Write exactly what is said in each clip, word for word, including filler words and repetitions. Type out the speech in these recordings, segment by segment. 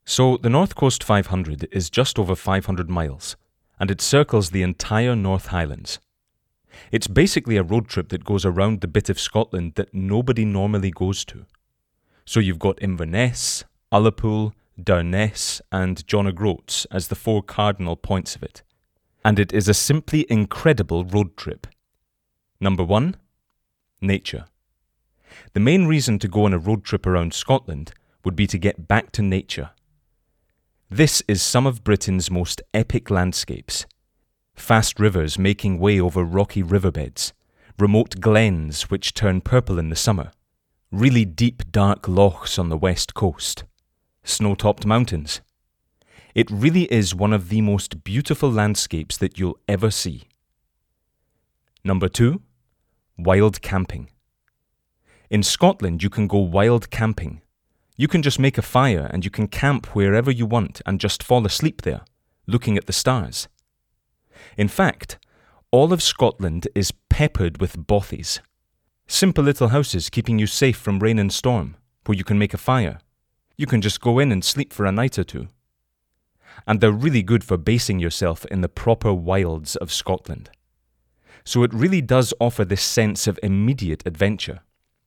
So the North Coast five hundred is just over five hundred miles, and it circles the entire North Highlands. It's basically a road trip that goes around the bit of Scotland that nobody normally goes to. So you've got Inverness, Ullapool, Durness and John O'Groats as the four cardinal points of it. And it is a simply incredible road trip. Number one, nature. The main reason to go on a road trip around Scotland would be to get back to nature. This is some of Britain's most epic landscapes. Fast rivers making way over rocky riverbeds, remote glens which turn purple in the summer, really deep dark lochs on the west coast, snow-topped mountains. It really is one of the most beautiful landscapes that you'll ever see. Number two, wild camping. In Scotland, you can go wild camping. You can just make a fire and you can camp wherever you want and just fall asleep there, looking at the stars. In fact, all of Scotland is peppered with bothies. Simple little houses keeping you safe from rain and storm, where you can make a fire. You can just go in and sleep for a night or two. And they're really good for basing yourself in the proper wilds of Scotland. So it really does offer this sense of immediate adventure.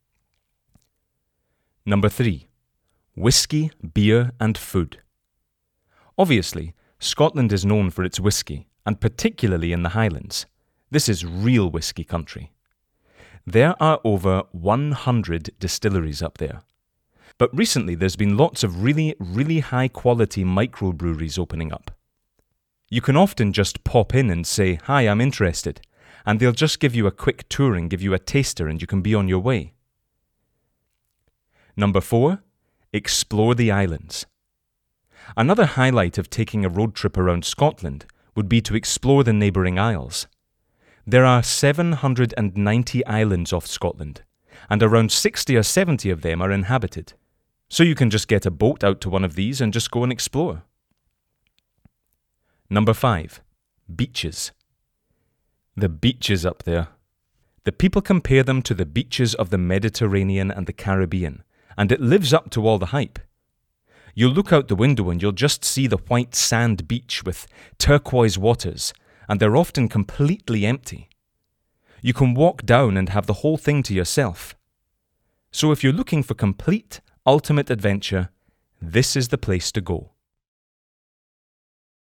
Number three, whiskey, beer and food. Obviously, Scotland is known for its whiskey, and particularly in the Highlands. This is real whiskey country. There are over one hundred distilleries up there. But recently there's been lots of really, really high quality microbreweries opening up. You can often just pop in and say, "Hi, I'm interested," and they'll just give you a quick tour and give you a taster and you can be on your way. Number four, explore the islands. Another highlight of taking a road trip around Scotland would be to explore the neighbouring isles. There are seven hundred ninety islands off Scotland, and around sixty or seventy of them are inhabited. So you can just get a boat out to one of these and just go and explore. Number five, beaches. The beaches up there. The people compare them to the beaches of the Mediterranean and the Caribbean, and it lives up to all the hype. You'll look out the window and you'll just see the white sand beach with turquoise waters, and they're often completely empty. You can walk down and have the whole thing to yourself. So if you're looking for complete, ultimate adventure, this is the place to go.